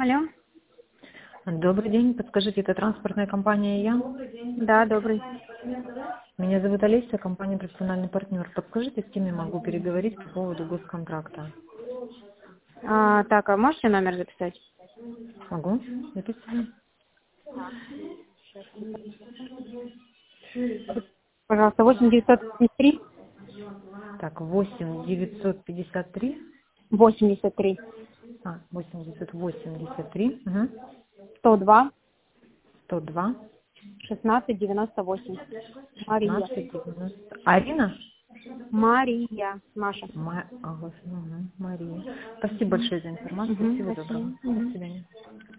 Алло. Добрый день. Подскажите, это транспортная компания «Я»? Да, добрый. Меня зовут Олеся, компания «Профессиональный партнер». Подскажите, с кем я могу переговорить по поводу госконтракта? Так, а можете номер записать? Могу? Записываю. Пожалуйста, 8953 Так, 8 953. 83 883. Угу. 102 102. 16 98. Мария. 1590. Арина? Мария. Маша. Мария. Спасибо большое за информацию. Всего доброго. Спасибо. До свидания.